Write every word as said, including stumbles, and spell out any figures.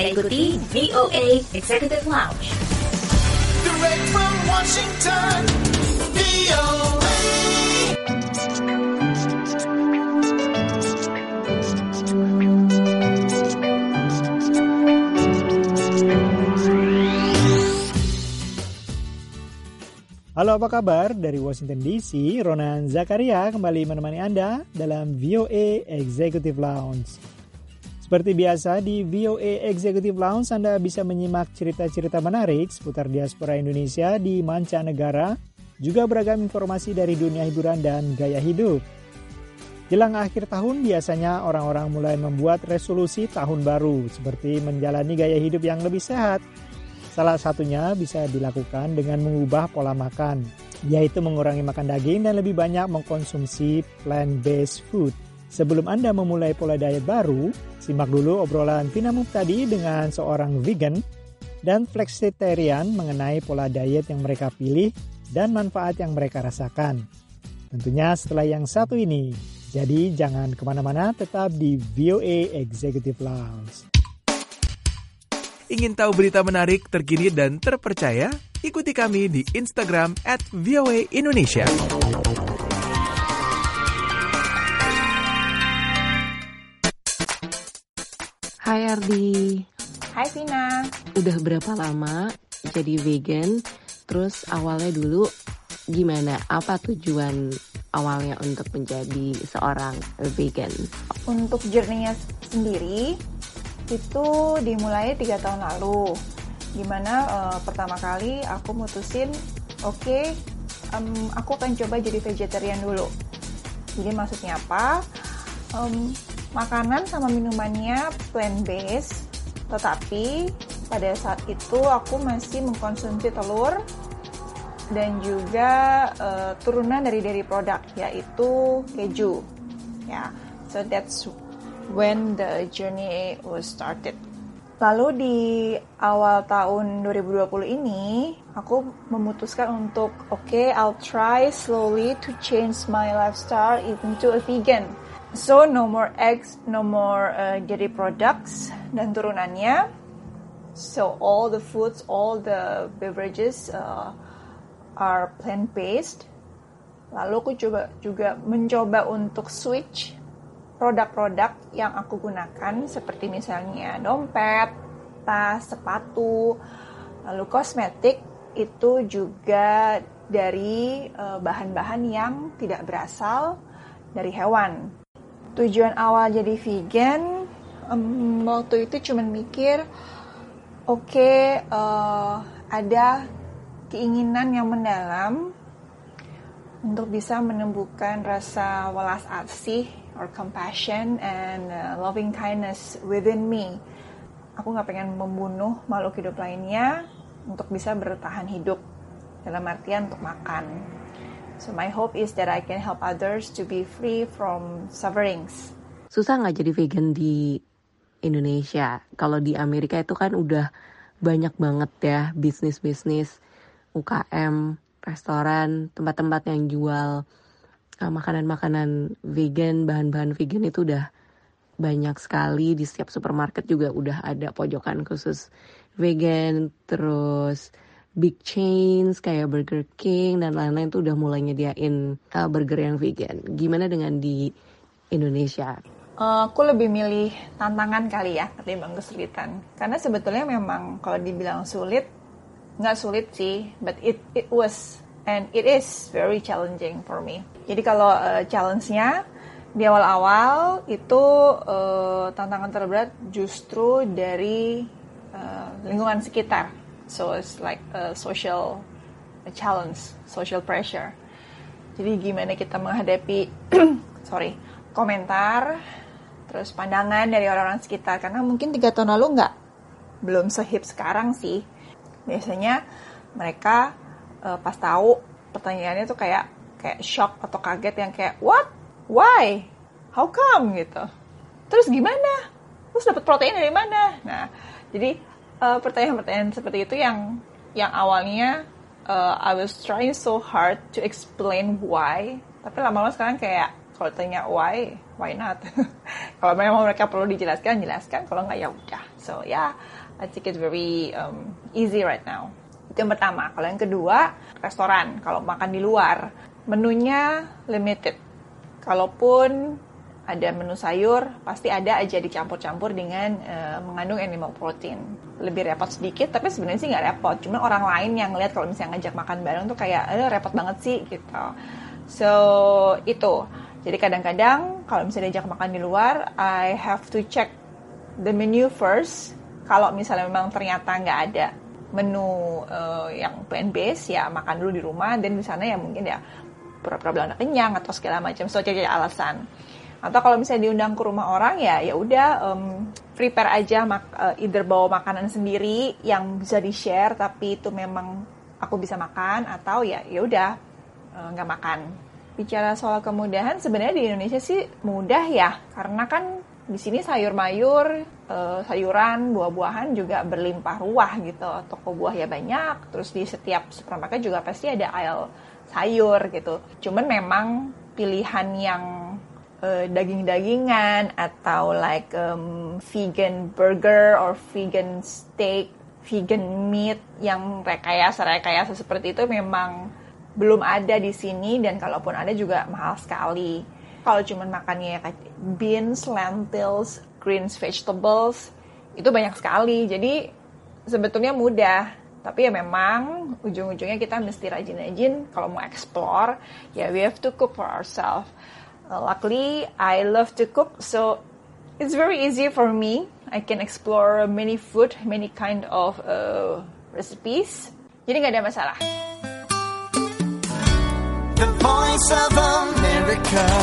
Anda ikuti V O A Executive Lounge. Direct from Washington, V O A. Halo, apa kabar? Dari Washington D C, Ronan Zakaria kembali menemani Anda dalam V O A Executive Lounge. Seperti biasa di V O A Executive Lounge, Anda bisa menyimak cerita-cerita menarik seputar diaspora Indonesia di mancanegara, juga beragam informasi dari dunia hiburan dan gaya hidup. Jelang akhir tahun, biasanya orang-orang mulai membuat resolusi tahun baru, seperti menjalani gaya hidup yang lebih sehat. Salah satunya bisa dilakukan dengan mengubah pola makan, yaitu mengurangi makan daging dan lebih banyak mengkonsumsi plant-based food. Sebelum Anda memulai pola diet baru, simak dulu obrolan Vina Muptadi dengan seorang vegan dan flexitarian mengenai pola diet yang mereka pilih dan manfaat yang mereka rasakan. Tentunya setelah yang satu ini. Jadi jangan kemana-mana, tetap di V O A Executive Lounge. Ingin tahu berita menarik, terkini, dan terpercaya? Ikuti kami di Instagram at V O A Indonesia. Hai Ardi. Hai Vina. Udah berapa lama jadi vegan? Terus awalnya dulu gimana? Apa tujuan awalnya untuk menjadi seorang vegan? Untuk journey-nya sendiri itu dimulai tiga tahun lalu. Dimana uh, pertama kali aku mutusin, oke, okay, um, aku akan coba jadi vegetarian dulu. Jadi maksudnya apa? Um, Makanan sama minumannya plant-based, tetapi pada saat itu aku masih mengkonsumsi telur dan juga uh, turunan dari dairy product, yaitu keju. Ya, yeah. So that's when the journey was started. Lalu di awal tahun dua ribu dua puluh ini, aku memutuskan untuk, oke, okay, I'll try slowly to change my lifestyle into a vegan. So, no more eggs, no more uh, dairy products dan turunannya. So, all the foods, all the beverages uh, are plant-based. Lalu aku coba juga mencoba untuk switch produk-produk yang aku gunakan, seperti misalnya dompet, tas, sepatu, lalu kosmetik, itu juga dari uh, bahan-bahan yang tidak berasal dari hewan. Tujuan awal jadi vegan, um, waktu itu cuma mikir, oke, okay, uh, ada keinginan yang mendalam untuk bisa menumbuhkan rasa welas asih or compassion and uh, loving kindness within me. Aku gak pengen membunuh makhluk hidup lainnya untuk bisa bertahan hidup, dalam artian untuk makan. So my hope is that I can help others to be free from sufferings. Susah nggak jadi vegan di Indonesia? Kalau di Amerika itu kan udah banyak banget ya bisnis-bisnis U K M, restoran, tempat-tempat yang jual uh, makanan-makanan vegan, bahan-bahan vegan itu udah banyak sekali. Di setiap supermarket juga udah ada pojokan khusus vegan, terus big chains kayak Burger King dan lain-lain tuh udah mulai nyediain uh, burger yang vegan. Gimana dengan di Indonesia? Uh, aku lebih milih tantangan kali ya ketimbang kesulitan. Karena sebetulnya memang kalau dibilang sulit, nggak sulit sih, but it it was and it is very challenging for me. Jadi kalau uh, challenge-nya di awal-awal itu uh, tantangan terberat justru dari uh, lingkungan sekitar. So it's like a social a challenge, social pressure. Jadi gimana kita menghadapi sorry, komentar, terus pandangan dari orang-orang sekitar. Karena mungkin tiga tahun lalu nggak, belum sehip sekarang sih. Biasanya mereka uh, pas tahu pertanyaannya tuh kayak kayak shock atau kaget yang kayak what, why, how come gitu. Terus gimana? Terus dapat protein dari mana? Nah, jadi Uh, pertanyaan-pertanyaan seperti itu yang yang awalnya uh, I was trying so hard to explain why, tapi lama-lama sekarang kayak kalau tanya why, why not? Kalau memang mereka perlu dijelaskan, jelaskan. Kalau nggak ya udah. So ya, yeah, I think it's very um, easy right now. Itu yang pertama. Kalau yang kedua, restoran. Kalau makan di luar, menunya limited. Kalaupun ada menu sayur, pasti ada aja dicampur-campur dengan uh, mengandung animal protein. Lebih repot sedikit, tapi sebenarnya sih nggak repot. Cuma orang lain yang ngeliat kalau misalnya ngajak makan bareng tuh kayak, eh repot banget sih gitu. So itu. Jadi kadang-kadang kalau misalnya diajak makan di luar, I have to check the menu first. Kalau misalnya memang ternyata nggak ada menu uh, yang plant-based, ya makan dulu di rumah. Dan di sana ya mungkin ya pura-pura bilang kenyang atau segala macam. So cari alasan. Atau kalau misalnya diundang ke rumah orang, ya ya udah um, prepare aja, mak- uh, either bawa makanan sendiri yang bisa di-share, tapi itu memang aku bisa makan, atau ya ya udah uh, nggak makan. Bicara soal kemudahan, sebenarnya di Indonesia sih mudah ya, karena kan di sini sayur mayur, uh, sayuran, buah-buahan juga berlimpah ruah gitu. Toko buah ya banyak, terus di setiap supermarket juga pasti ada aisle sayur gitu. Cuman memang pilihan yang uh, daging-dagingan atau like um, vegan burger or vegan steak, vegan meat yang rekayasa-rekayasa seperti itu memang belum ada di sini, dan kalaupun ada juga mahal sekali. Kalau cuma makannya kayak beans, lentils, greens, vegetables, itu banyak sekali. Jadi sebetulnya mudah, tapi ya memang ujung-ujungnya kita mesti rajin-rajin kalau mau explore. Ya we have to cook for ourselves. Uh, luckily I love to cook, so it's very easy for me. I can explore many food, many kind of uh, recipes. Jadi nggak ada masalah. The Voice of America.